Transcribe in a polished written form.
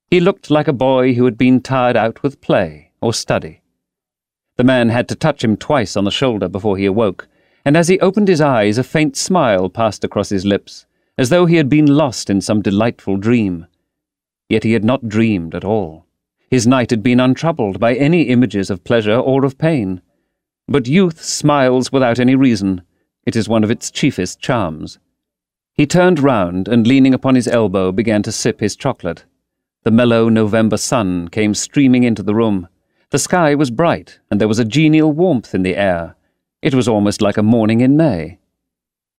He looked like a boy who had been tired out with play or study. The man had to touch him twice on the shoulder before he awoke, and as he opened his eyes a faint smile passed across his lips, as though he had been lost in some delightful dream. Yet he had not dreamed at all. His night had been untroubled by any images of pleasure or of pain. But youth smiles without any reason. It is one of its chiefest charms. He turned round and, leaning upon his elbow, began to sip his chocolate. The mellow November sun came streaming into the room. The sky was bright, and there was a genial warmth in the air. It was almost like a morning in May.